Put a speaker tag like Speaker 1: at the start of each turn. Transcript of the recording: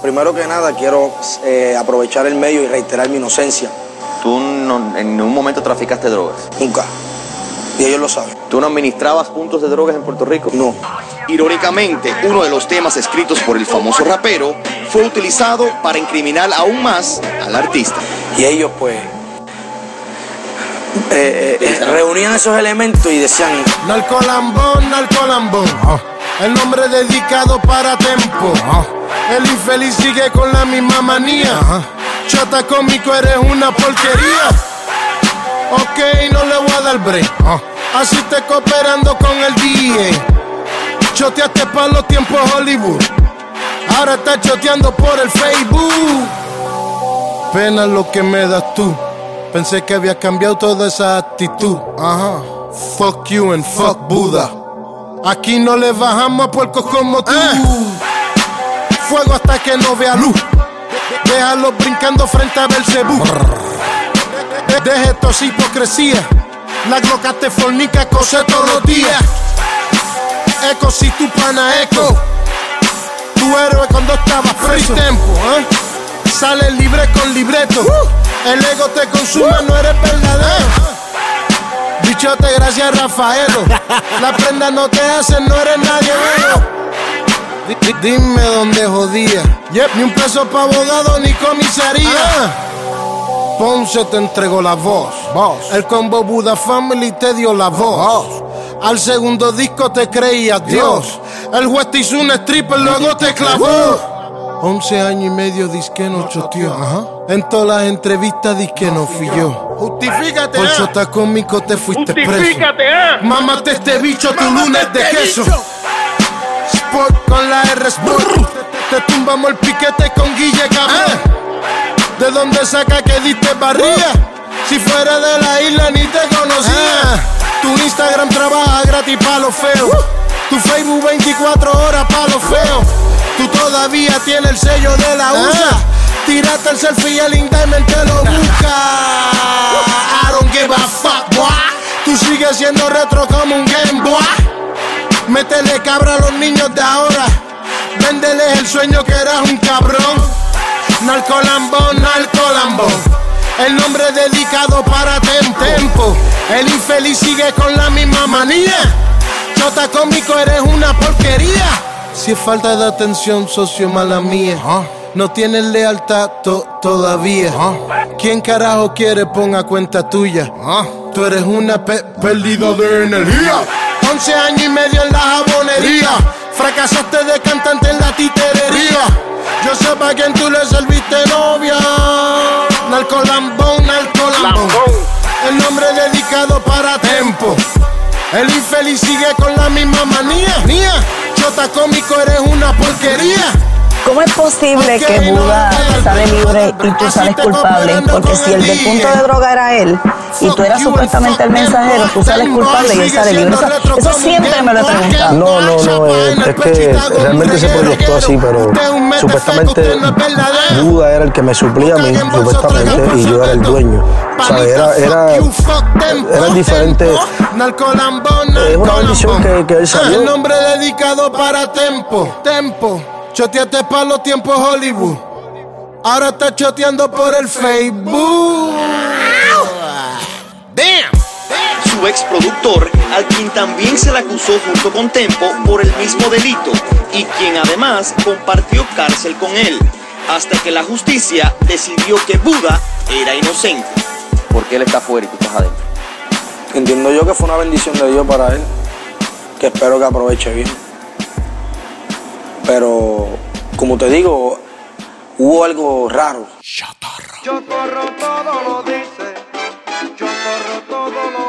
Speaker 1: primero que nada quiero aprovechar el medio y reiterar mi inocencia.
Speaker 2: ¿Tú no, en ningún momento traficaste drogas?
Speaker 1: Nunca. Y ellos lo saben.
Speaker 2: ¿Tú no administrabas puntos de drogas en Puerto Rico?
Speaker 1: No.
Speaker 3: Irónicamente, uno de los temas escritos por el famoso rapero fue utilizado para incriminar aún más al artista.
Speaker 1: Y ellos pues reunían esos elementos y decían:
Speaker 4: Narcolambón, narcolambón, el nombre dedicado para Tempo. El infeliz sigue con la misma manía. Chota cómico, eres una porquería. Ok, no le voy a dar break. Así te cooperando con el DJ. Choteaste pa' los tiempos Hollywood. Ahora estás choteando por el Facebook. Pena lo que me das tú. Pensé que había cambiado toda esa actitud. Fuck you and fuck Buda. Aquí no le bajamos a puercos como tú. Fuego hasta que no vea luz. Déjalo brincando frente a Belcebú. Deje esta hipocresía. La gloca te fornica, cose todos los días. Eco si tu pana eco. Tu héroe cuando estabas preso. Tempo, sales libre con libreto. El ego te consume, no eres verdadero. Bichote, gracias Rafaelo. La prenda no te hace, no eres nadie bueno. Dime dónde jodía. Ni un peso pa' abogado ni comisaría. Ponce te entregó la voz. El combo Buda Family te dio la voz. Al segundo disco te creías Dios. El juez te hizo un stripper, luego te clavó. 11 años y medio disque no choteó. En todas las entrevistas disque no fui yo. Justifícate. Por chota cómico te fuiste preso. Mámate este bicho tu lunes de queso. Sport con la R Sport. Te tumbamos el piquete con Guille Cabrón. ¿De dónde saca que diste barriga? Si fuera de la isla ni te conocía. Tu Instagram trabaja gratis pa' lo feo. Tu Facebook 24 horas pa' lo feo. Tú todavía tienes el sello de la USA. Tírate el selfie y el indictment te lo busca. I don't give a fuck, boy. Tú sigues siendo retro como un Game Boy. Métele cabra a los niños de ahora. Véndeles el sueño que eras un cabrón. Narcolambón, narcolambón. El nombre dedicado para Tempo. El infeliz sigue con la misma manía. Chota cómico, eres una porquería. Si es falta de atención, socio, mala mía. No tienes lealtad todavía. ¿Quién carajo quiere ponga cuenta tuya? Tú eres una pérdida de energía. 11 años y medio en la jabonería. Fracasaste de cantante en la titerería. Yo sé pa' quién tú le serviste novia. Narcolambón, narcolambón. El nombre dedicado para Tempo. El infeliz sigue con la misma manía. Chota cómico, eres una porquería.
Speaker 5: ¿Cómo es posible que Buda sale libre y tú sales culpable? Porque si el del punto de droga era él y tú eras supuestamente el mensajero, tú sales culpable y él sale libre. Eso siempre me lo he preguntado.
Speaker 6: No, es que realmente se proyectó así, pero supuestamente Buda era el que me suplía a mí, supuestamente, y yo era el dueño. O sea, era diferente. Es una bendición que él salió.
Speaker 4: El nombre dedicado para Tempo. Choteaste pa' los tiempos Hollywood. Ahora estás choteando por el Facebook.
Speaker 3: Damn. Su ex productor, al quien también se le acusó junto con Tempo por el mismo delito, y quien además compartió cárcel con él, hasta que la justicia decidió que Buda era inocente.
Speaker 2: ¿Por qué él está afuera y tú estás adentro?
Speaker 1: Entiendo yo que fue una bendición de Dios para él, que espero que aproveche bien. Pero, como te digo, hubo algo raro.
Speaker 7: Yo corro todo lo dice, yo corro todo lo